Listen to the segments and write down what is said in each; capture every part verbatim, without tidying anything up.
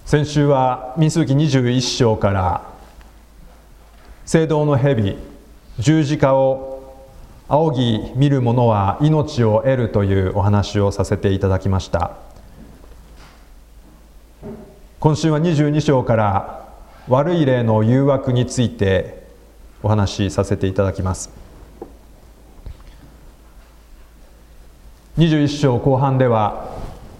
先週は民数記にじゅういっ章から聖堂の蛇、十字架を仰ぎ見る者は命を得るというお話をさせていただきました。今週はにじゅうに章から悪い霊の誘惑についてお話しさせていただきます。にじゅういっ章後半では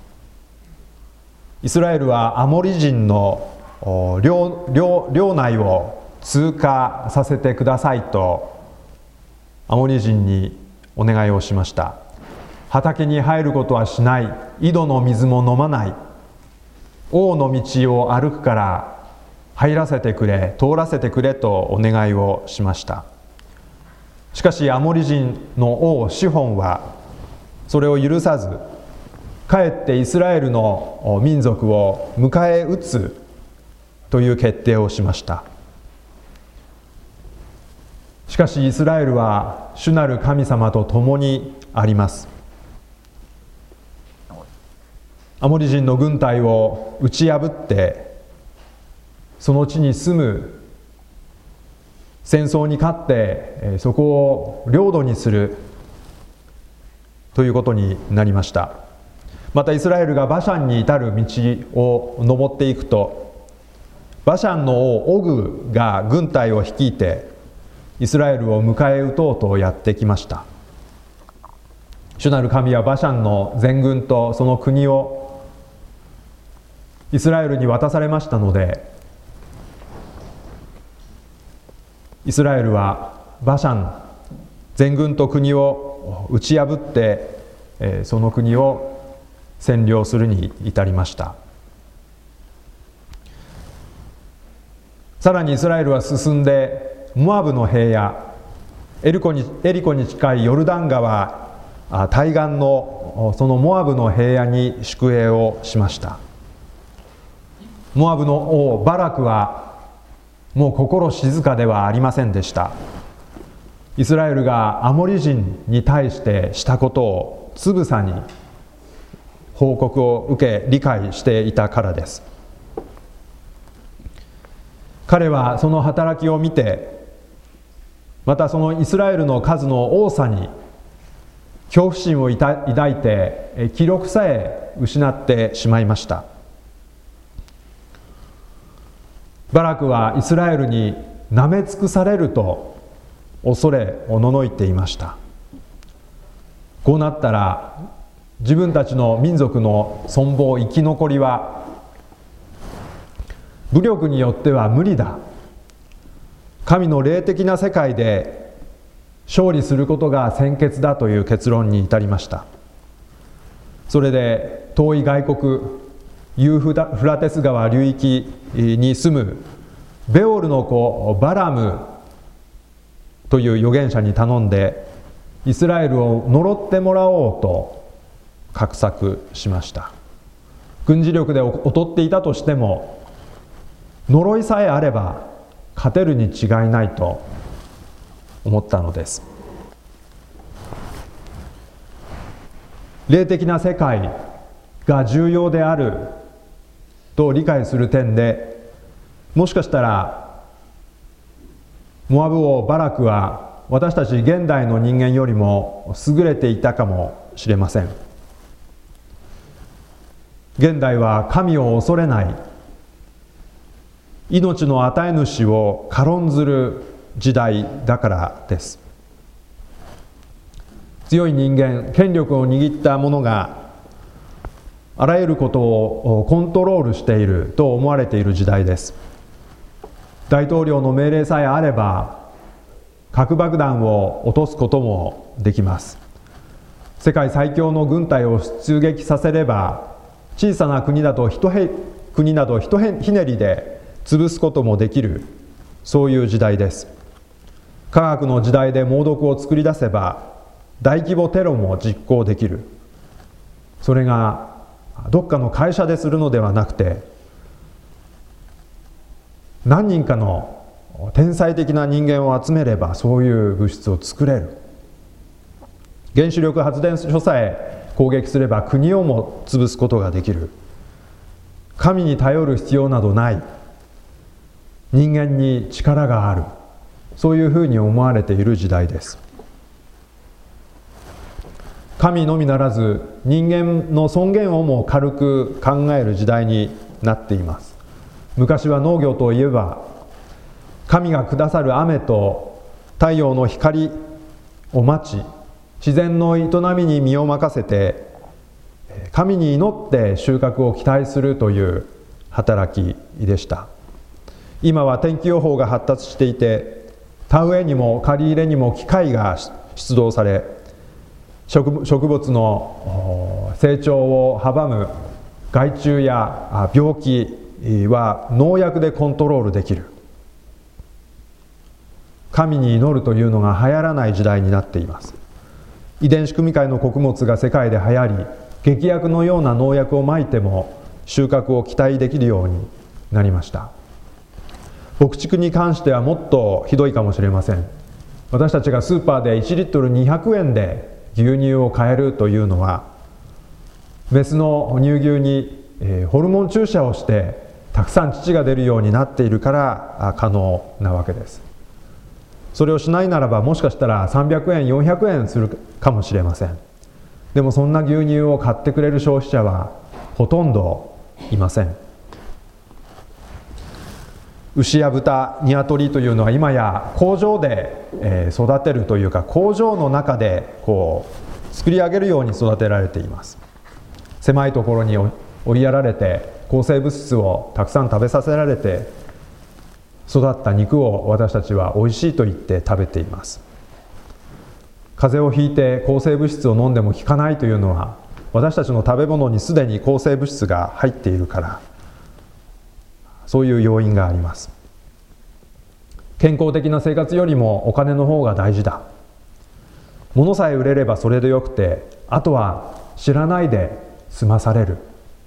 イスラエルはアモリ人の 領, 領, 領内を通過させてくださいとアモリ人にお願いをしました。畑に入ることはしない、井戸の水も飲まない、王の道を歩くから入らせてくれ、通らせてくれとお願いをしました。しかしアモリ人の王シホンはそれを許さず、かえってイスラエルの民族を迎え撃つという決定をしました。しかしイスラエルは主なる神様と共にあります。アモリ人の軍隊を打ち破ってその地に住む、戦争に勝ってそこを領土にするということになりました。またイスラエルがバシャンに至る道を登っていくと、バシャンの王オグが軍隊を率いてイスラエルを迎え撃とうとやってきました。主なる神はバシャンの全軍とその国をイスラエルに渡されましたので、イスラエルはバシャン全軍と国を打ち破ってその国を占領するに至りました。さらにイスラエルは進んでモアブの平野、エリコに、エリコに近いヨルダン川対岸のそのモアブの平野に宿営をしました。モアブの王バラクはもう心静かではありませんでした。イスラエルがアモリ人に対してしたことをつぶさに報告を受け理解していたからです。彼はその働きを見て、またそのイスラエルの数の多さに恐怖心を抱いて気力さえ失ってしまいました。バラクはイスラエルに舐め尽くされると恐れおののいていました。こうなったら自分たちの民族の存亡生き残りは武力によっては無理だ、神の霊的な世界で勝利することが先決だという結論に至りました。それで遠い外国ユーフラテス川流域に住むベオルの子バラムという預言者に頼んでイスラエルを呪ってもらおうと画策しました。軍事力で劣っていたとしても呪いさえあれば勝てるに違いないと思ったのです。霊的な世界が重要であると理解する点で、もしかしたらモアブ王バラクは私たち現代の人間よりも優れていたかもしれません。現代は神を恐れない、命の与え主を軽んずる時代だからです。強い人間、権力を握った者があらゆることをコントロールしていると思われている時代です。大統領の命令さえあれば核爆弾を落とすこともできます。世界最強の軍隊を出撃させれば小さな国だと一へ国など一ひねりで潰すこともできる、そういう時代です。科学の時代で猛毒を作り出せば大規模テロも実行できる。それがどっかの会社でするのではなくて、何人かの天才的な人間を集めればそういう物質を作れる。原子力発電所さえ攻撃すれば国をも潰すことができる。 神に頼る必要などない、人間に力がある、そういうふうに思われている時代です。神のみならず人間の尊厳をも軽く考える時代になっています。昔は農業といえば、神がくださる雨と太陽の光を待ち、自然の営みに身を任せて神に祈って収穫を期待するという働きでした。今は天気予報が発達していて、田植えにも刈り入れにも機械が出動され、植物の成長を阻む害虫や病気は農薬でコントロールできる。神に祈るというのが流行らない時代になっています。遺伝子組み換えの穀物が世界で流行り、劇薬のような農薬をまいても収穫を期待できるようになりました。牧畜に関してはもっとひどいかもしれません。私たちがスーパーでいちリットルにひゃくえんで牛乳を買えるというのは、メスの乳牛にホルモン注射をしてたくさん乳が出るようになっているから可能なわけです。それをしないならば、もしかしたらさんびゃくえんよんひゃくえんするかもしれません。でもそんな牛乳を買ってくれる消費者はほとんどいません。牛や豚、鶏というのは今や工場で育てるというか、工場の中でこう作り上げるように育てられています。狭いところに追いやられて、抗生物質をたくさん食べさせられて育った肉を私たちは美味しいと言って食べています。風邪をひいて抗生物質を飲んでも効かないというのは、私たちの食べ物にすでに抗生物質が入っているから、そういう要因があります。健康的な生活よりもお金の方が大事だ。物さえ売れればそれでよくて、あとは知らないで済まされる。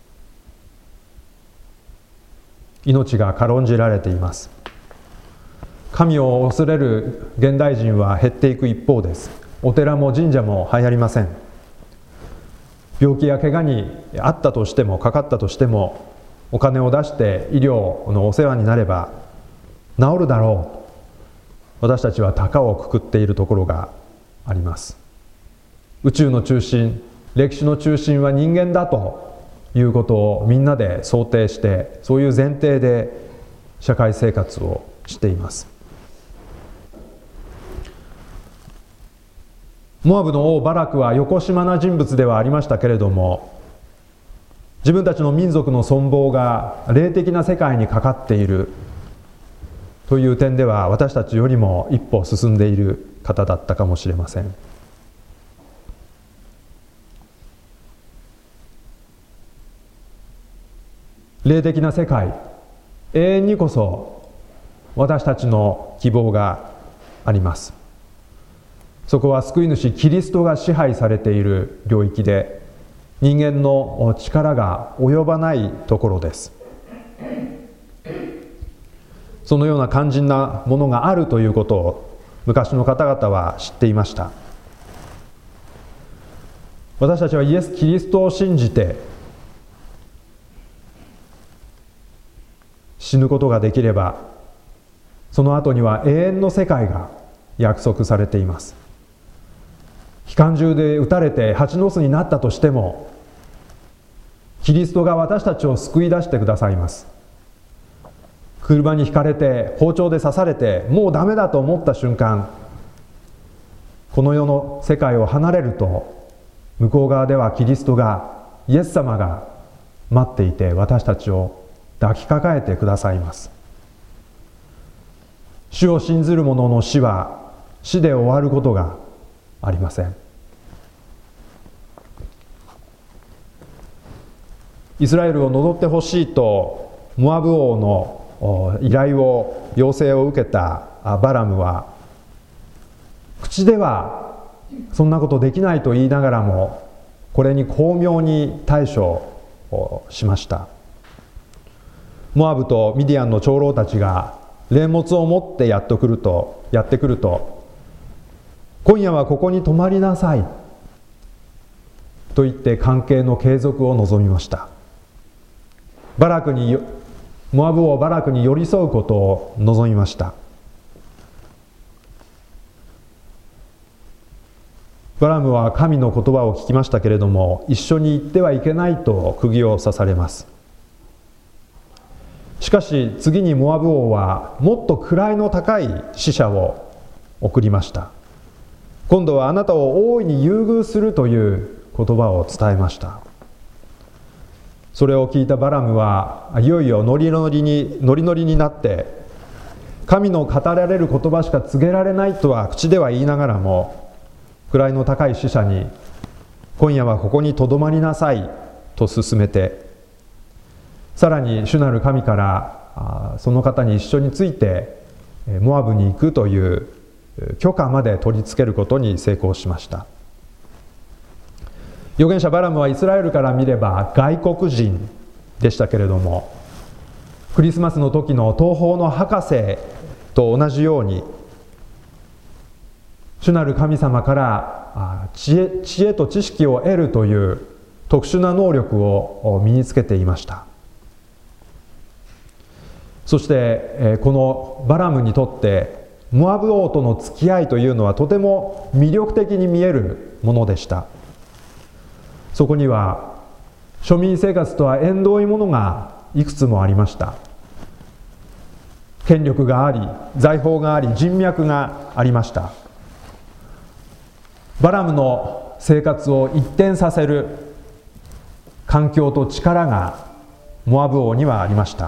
命が軽んじられています。神を恐れる現代人は減っていく一方です。お寺も神社も流行りません。病気や怪我にあったとしても、かかったとしても、お金を出して医療のお世話になれば治るだろう。私たちは高をくくっているところがあります。宇宙の中心、歴史の中心は人間だということをみんなで想定して、そういう前提で社会生活をしています。モアブの王バラクはよこしまな人物ではありましたけれども、自分たちの民族の存亡が霊的な世界にかかっているという点では、私たちよりも一歩進んでいる方だったかもしれません。霊的な世界、永遠にこそ私たちの希望があります。そこは救い主キリストが支配されている領域で、人間の力が及ばないところです。そのような肝心なものがあるということを昔の方々は知っていました。私たちはイエス・キリストを信じて死ぬことができれば、その後には永遠の世界が約束されています。機関銃で撃たれて蜂の巣になったとしても、キリストが私たちを救い出してくださいます。車にひかれて包丁で刺されてもうダメだと思った瞬間、この世の世界を離れると、向こう側ではキリストが、イエス様が待っていて、私たちを抱きかかえてくださいます。主を信ずる者の死は死で終わることがありません。イスラエルを呪ってほしいとモアブ王の依頼を要請を受けたバラムは、口ではそんなことできないと言いながらも、これに巧妙に対処をしました。モアブとミディアンの長老たちが霊物を持ってやってくるとやってくると、今夜はここに泊まりなさいと言って関係の継続を望みました。 バラクにモアブ王バラクに寄り添うことを望みました。バラムは神の言葉を聞きましたけれども、一緒に行ってはいけないと釘を刺されます。しかし次にモアブ王はもっと位の高い使者を送りました。今度はあなたを大いに優遇するという言葉を伝えました。それを聞いたバラムはいよいよノリノリにノリノリになって、神の語られる言葉しか告げられないとは口では言いながらも、位の高い使者に今夜はここにとどまりなさいと勧めて、さらに主なる神からその方に一緒についてモアブに行くという許可まで取り付けることに成功しました。預言者バラムはイスラエルから見れば外国人でしたけれども、クリスマスの時の東方の博士と同じように、主なる神様から知恵、知恵と知識を得るという特殊な能力を身につけていました。そしてこのバラムにとってモアブ王との付き合いというのはとても魅力的に見えるものでした。そこには庶民生活とは縁遠いものがいくつもありました。権力があり、財宝があり、人脈がありました。バラムの生活を一転させる環境と力がモアブ王にはありました。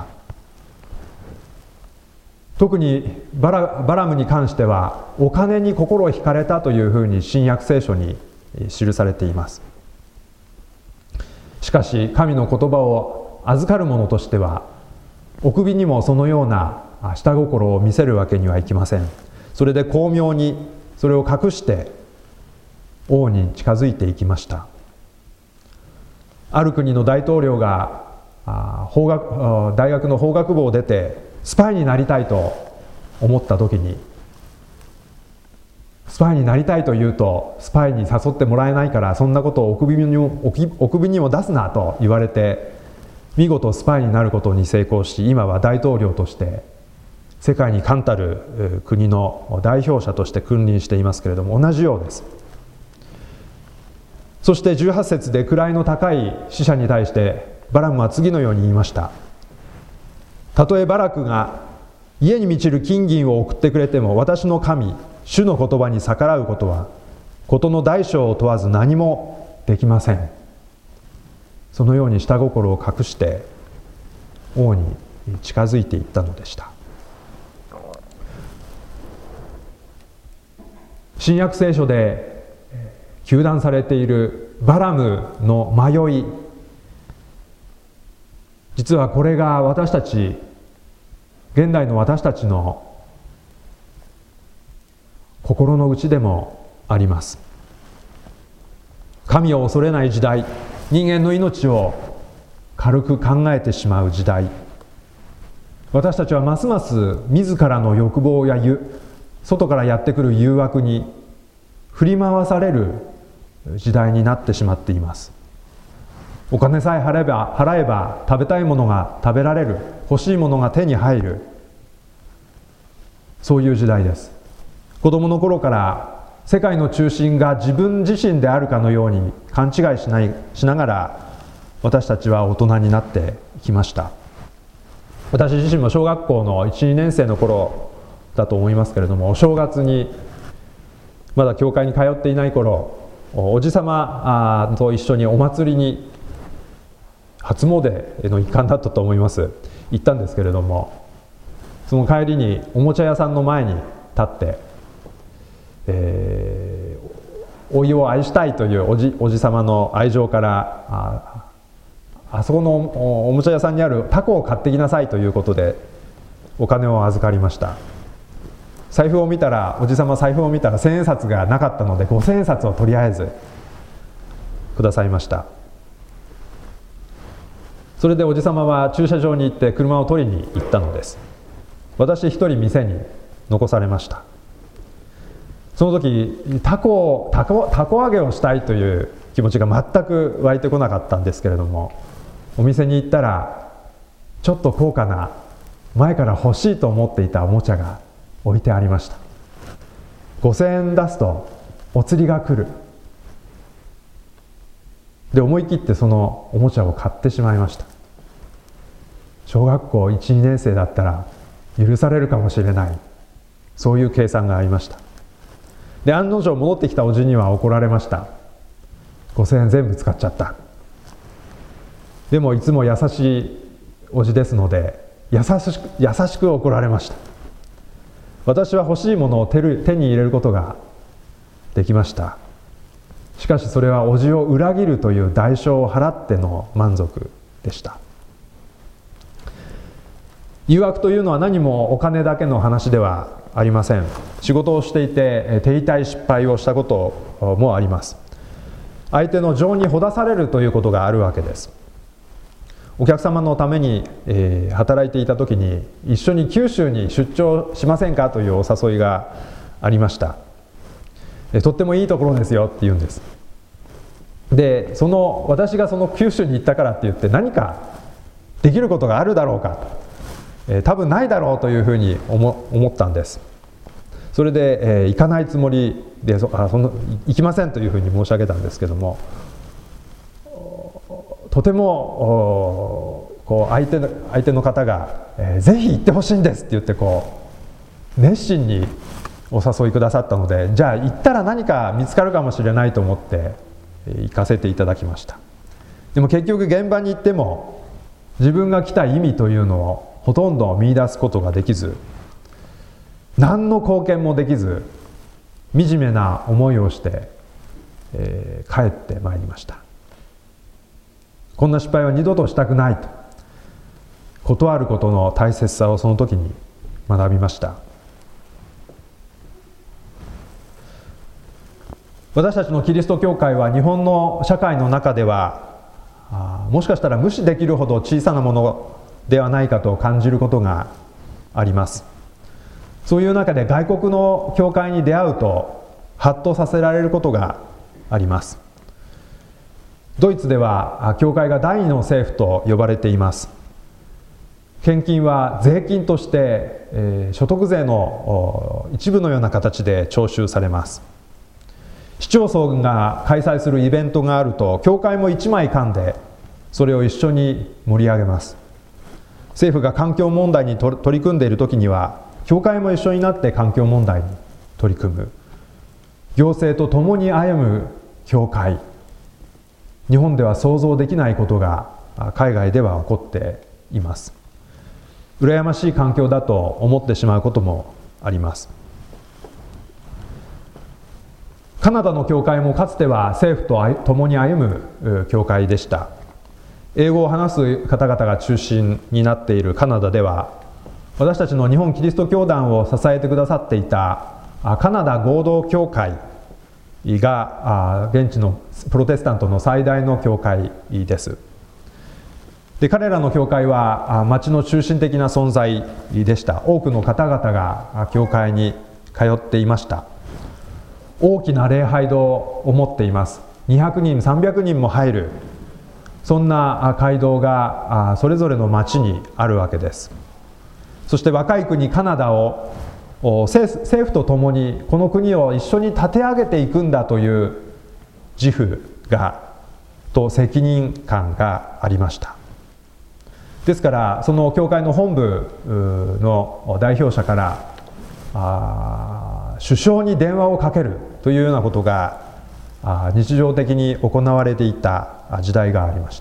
特にバラ、バラムに関してはお金に心を惹かれたというふうに新約聖書に記されています。しかし神の言葉を預かる者としては、お首にもそのような下心を見せるわけにはいきません。それで巧妙にそれを隠して王に近づいていきました。ある国の大統領が法学大学の法学部を出てスパイになりたいと思った時に、スパイになりたいと言うとスパイに誘ってもらえないから、そんなことをお首にも、お首にも出すなと言われて、見事スパイになることに成功し、今は大統領として世界に冠たる国の代表者として君臨していますけれども、同じようです。そしてじゅうはち節で位の高い使者に対してバラムは次のように言いました。たとえバラクが家に満ちる金銀を送ってくれても、私の神主の言葉に逆らうことは事の大小を問わず何もできません。そのように下心を隠して王に近づいていったのでした。新約聖書で糾弾されているバラムの迷い、実はこれが私たち、現代の私たちの心の内でもあります。神を恐れない時代、人間の命を軽く考えてしまう時代、私たちはますます自らの欲望や外からやってくる誘惑に振り回される時代になってしまっています。お金さえ払えば払えば食べたいものが食べられる、欲しいものが手に入る、そういう時代です。子供の頃から世界の中心が自分自身であるかのように勘違いしないしながら、私たちは大人になってきました。私自身も小学校のいち、にねん生の頃だと思いますけれども、お正月にまだ教会に通っていない頃、おじさまと一緒にお祭りに、初詣の一環だったと思います、行ったんですけれども、その帰りにおもちゃ屋さんの前に立って、えー、おいを愛したいというおじ、おじさまの愛情から、あ, あそこのおもちゃ屋さんにあるタコを買ってきなさいということでお金を預かりました。財布を見たら、おじさま財布を見たら千円札がなかったので、五千円札をとりあえずくださいました。それでおじさまは駐車場に行って車を取りに行ったのです。私一人店に残されました。その時タコタコタコ揚げをしたいという気持ちが全く湧いてこなかったんですけれども、お店に行ったらちょっと高価な、前から欲しいと思っていたおもちゃが置いてありました。ごせんえん出すとお釣りが来る。で、思い切ってそのおもちゃを買ってしまいました。小学校いち、にねん生だったら許されるかもしれない、そういう計算がありました。で、案の定戻ってきたおじには怒られました。ごせんえん全部使っちゃった。でもいつも優しいおじですので、優しく優しく怒られました。私は欲しいものを手に入れることができました。しかしそれはおじを裏切るという代償を払っての満足でした。誘惑というのは何もお金だけの話ではありません。仕事をしていて手痛い失敗をしたこともあります。相手の情にほだされるということがあるわけです。お客様のために、えー、働いていた時に一緒に九州に出張しませんかというお誘いがありました。とってもいいところですよって言うんです。で、その私がその九州に行ったからって言って何かできることがあるだろうか、えー、多分ないだろうというふうに 思, 思ったんです。それで、えー、行かないつもりでそあその行きませんというふうに申し上げたんですけども、とてもこう相手の相手の方が、えー、ぜひ行ってほしいんですって言ってこう熱心にお誘いくださったので、じゃあ行ったら何か見つかるかもしれないと思って行かせていただきました。でも結局現場に行っても自分が来た意味というのをほとんど見出すことができず、何の貢献もできず、惨めな思いをして、えー、帰ってまいりました。こんな失敗は二度としたくないと、断ることの大切さをその時に学びました。私たちのキリスト教会は日本の社会の中ではあもしかしたら無視できるほど小さなものではないかと感じることがあります。そういう中で外国の教会に出会うとハッとさせられることがあります。ドイツでは教会が第二の政府と呼ばれています。献金は税金として、えー、所得税の一部のような形で徴収されます。市町村が開催するイベントがあると教会も一枚噛んでそれを一緒に盛り上げます。政府が環境問題に取り組んでいる時には教会も一緒になって環境問題に取り組む。行政と共に歩む教会、日本では想像できないことが海外では起こっています。羨ましい環境だと思ってしまうこともあります。カナダの教会もかつては政府と共に歩む教会でした。英語を話す方々が中心になっているカナダでは、私たちの日本キリスト教団を支えてくださっていたカナダ合同教会が現地のプロテスタントの最大の教会です。で、彼らの教会は町の中心的な存在でした。多くの方々が教会に通っていました。大きな礼拝堂を持っています。にひゃくにん、さんびゃくにんも入る、そんな会堂がそれぞれの町にあるわけです。そして若い国カナダを政府と共にこの国を一緒に立て上げていくんだという自負がと責任感がありました。ですからその教会の本部の代表者からあ首相に電話をかけるというようなことが日常的に行われていた時代がありました。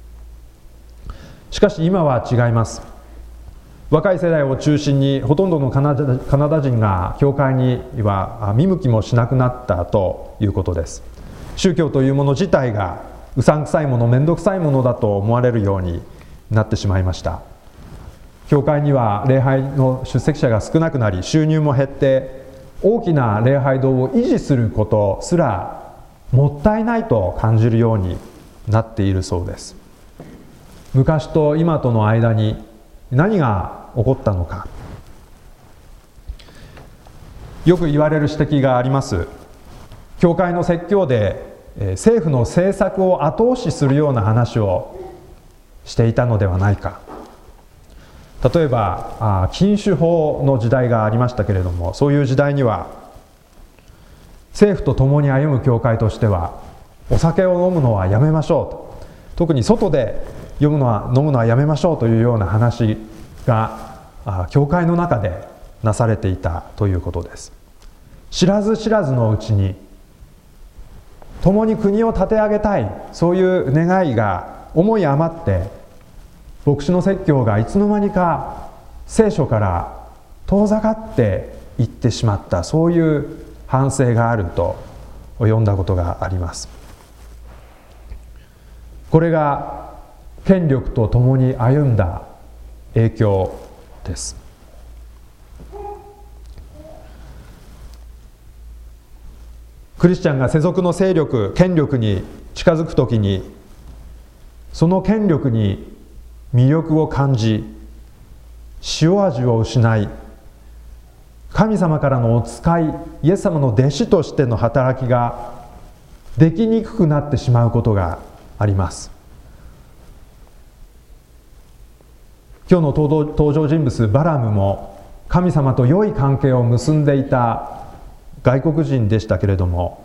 しかし今は違います。若い世代を中心にほとんどのカナダ、カナダ人が教会には見向きもしなくなったということです。宗教というもの自体がうさんくさいもの、めんどくさいものだと思われるようになってしまいました。教会には礼拝の出席者が少なくなり、収入も減って大きな礼拝堂を維持することすらもったいないと感じるようになっているそうです。昔と今との間に何が起こったのか。よく言われる指摘があります。教会の説教で政府の政策を後押しするような話をしていたのではないか。 例えばあ禁酒法の時代がありましたけれども、そういう時代には政府と共に歩む教会としては、お酒を飲むのはやめましょうと、特に外で読むのは飲むのはやめましょうというような話があ教会の中でなされていたということです。知らず知らずのうちに共に国を立て上げたい、そういう願いが思い余って牧師の説教がいつの間にか聖書から遠ざかっていってしまった、そういう反省があると読んだことがあります。これが権力と共に歩んだ影響です。クリスチャンが世俗の勢力、権力に近づくときに、その権力に魅力を感じ、塩味を失い、神様からのお使い、イエス様の弟子としての働きができにくくなってしまうことがあります。今日の登場人物バラムも神様と良い関係を結んでいた外国人でしたけれども、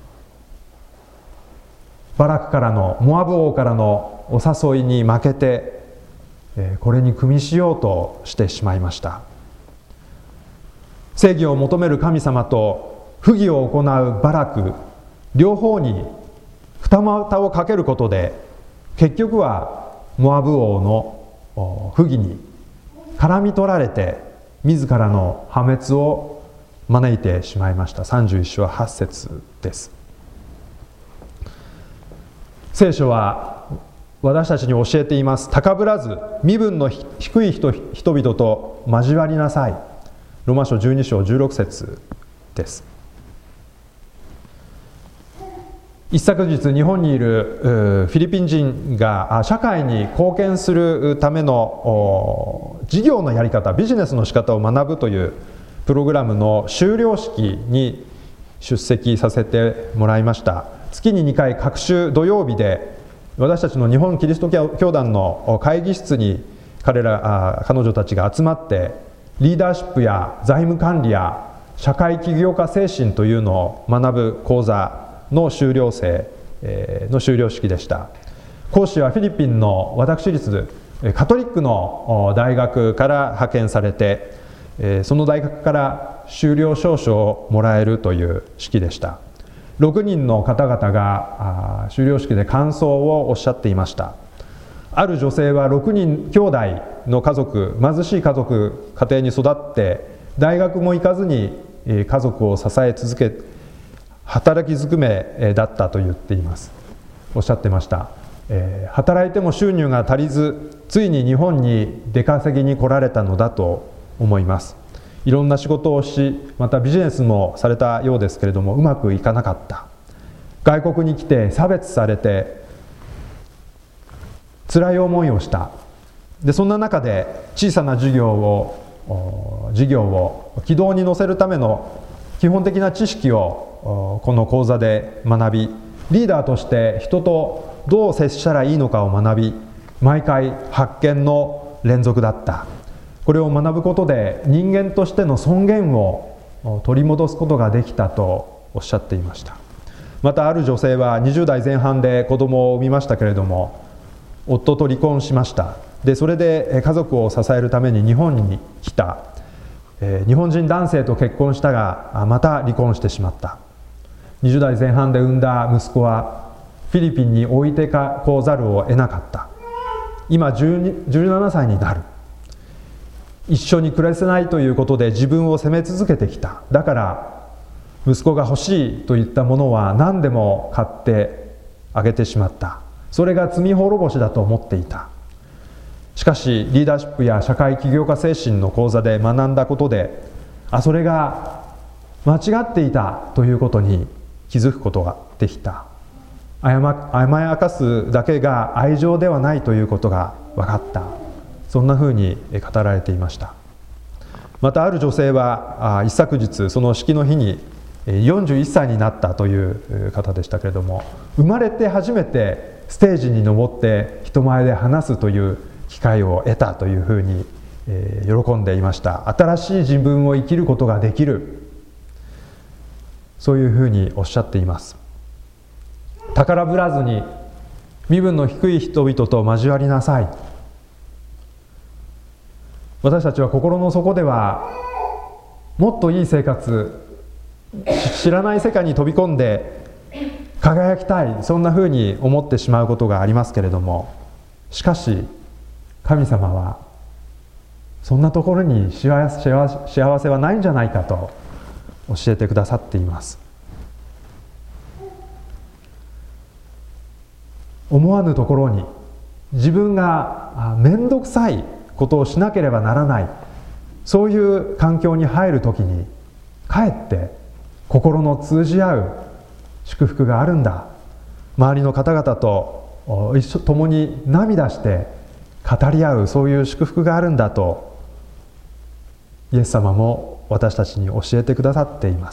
バラクからの、モアブ王からのお誘いに負けて、これに組みしようとしてしまいました。正義を求める神様と不義を行うバラク、両方に二股をかけることで、結局はモアブ王の不義に絡み取られて、自らの破滅を招いてしまいました。さんじゅういっ章はち節です。聖書は私たちに教えています。高ぶらず身分の低い人人々と交わりなさい。ローマ書じゅうに章じゅうろく節です。一昨日日本にいるフィリピン人が社会に貢献するための事業のやり方、ビジネスの仕方を学ぶというプログラムの修了式に出席させてもらいました。月ににかい各週土曜日で私たちの日本キリスト教団の会議室に彼ら彼女たちが集まって、リーダーシップや財務管理や社会起業家精神というのを学ぶ講座の修了生の修了式でした。講師はフィリピンの私立カトリックの大学から派遣されて、その大学から修了証書をもらえるという式でした。ろくにんの方々が修了式で感想をおっしゃっていました。ある女性はろくにん兄弟の家族、貧しい家族家庭に育って大学も行かずに家族を支え続け、働きずくめだったと言っています。おっしゃってました。えー、働いても収入が足りず、ついに日本に出稼ぎに来られたのだと思います。いろんな仕事をし、またビジネスもされたようですけれども、うまくいかなかった。外国に来て差別されて辛い思いをした。でそんな中で小さな事業を事業を軌道に乗せるための基本的な知識をこの講座で学び、リーダーとして人とどう接したらいいのかを学び、毎回発見の連続だった。これを学ぶことで人間としての尊厳を取り戻すことができたとおっしゃっていました。またある女性はにじゅう代前半で子供を産みましたけれども、夫と離婚しました。でそれで家族を支えるために日本に来た。えー、日本人男性と結婚したがまた離婚してしまった。にじゅう代前半で産んだ息子はフィリピンに置いてかこうざるを得なかった。今じゅうに、じゅうななさいになる。一緒に暮らせないということで自分を責め続けてきた。だから息子が欲しいといったものは何でも買ってあげてしまった。それが罪滅ぼしだと思っていた。しかしリーダーシップや社会起業家精神の講座で学んだことで、あそれが間違っていたということに気づくことができた。甘やかすだけが愛情ではないということが分かった。そんなふうに語られていました。またある女性は一昨日その式の日によんじゅういっさいになったという方でしたけれども、生まれて初めてステージに登って人前で話すという機会を得たというふうにえー、喜んでいました。新しい自分を生きることができる、そういうふうにおっしゃっています。宝ぶらずに身分の低い人々と交わりなさい。私たちは心の底ではもっといい生活、知らない世界に飛び込んで輝きたい、そんなふうに思ってしまうことがありますけれども、しかし神様はそんなところに幸せ、幸せはないんじゃないかと教えてくださっています。思わぬところに自分が面倒くさいことをしなければならない、そういう環境に入るときにかえって心の通じ合う祝福があるんだ、周りの方々と一緒共に涙して語り合う、そういう祝福があるんだとイエス様も私たちに教えてくださっています。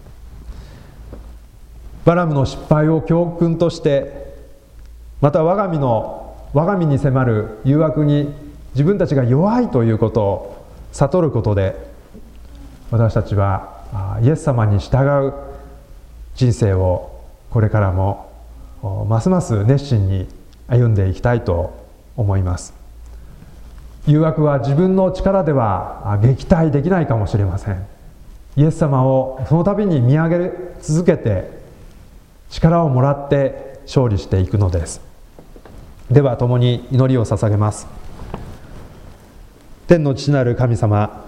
バラムの失敗を教訓として、また我が身の我が身に迫る誘惑に自分たちが弱いということを悟ることで、私たちはイエス様に従う人生をこれからもますます熱心に歩んでいきたいと思います。誘惑は自分の力では撃退できないかもしれません。イエス様をその度に見上げ続けて力をもらって勝利していくのです。では共に祈りを捧げます。天の父なる神様、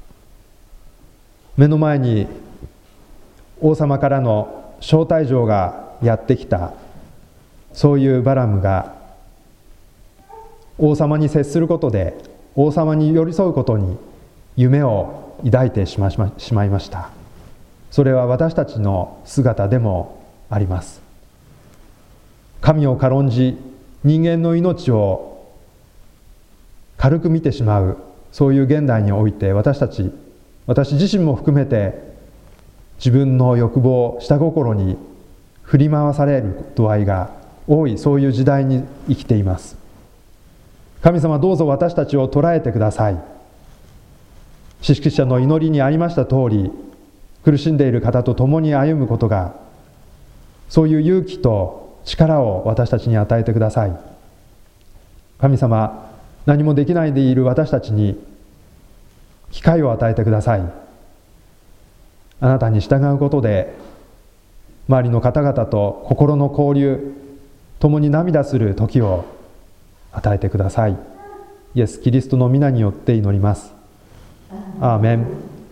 目の前に王様からの招待状がやってきた、そういうバラムが王様に接することで王様に寄り添うことに夢を抱いてしまいました。それは私たちの姿でもあります。神を軽んじ人間の命を軽く見てしまう、そういう現代において私たち、私自身も含めて自分の欲望、下心に振り回される度合いが多い、そういう時代に生きています。神様、どうぞ私たちを捉えてください。詩式者の祈りにありました通り、苦しんでいる方と共に歩むことが、そういう勇気と力を私たちに与えてください。神様、何もできないでいる私たちに機会を与えてください。あなたに従うことで周りの方々と心の交流、共に涙する時を与えてください。イエス・キリストの皆によって祈ります。アーメン。